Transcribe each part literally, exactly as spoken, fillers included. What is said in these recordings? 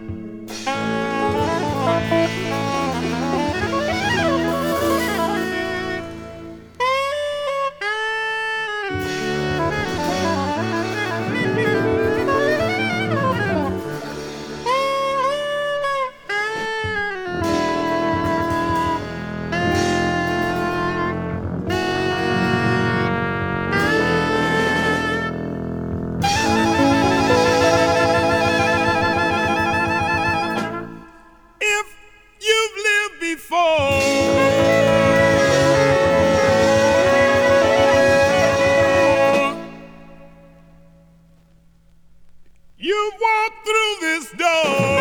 You walk through this door.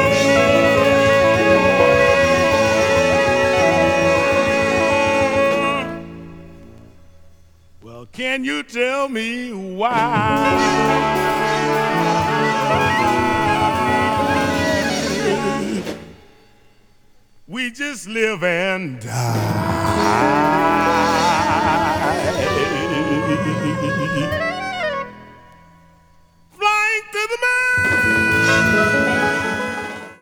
Well, can you tell me why? We just live and die.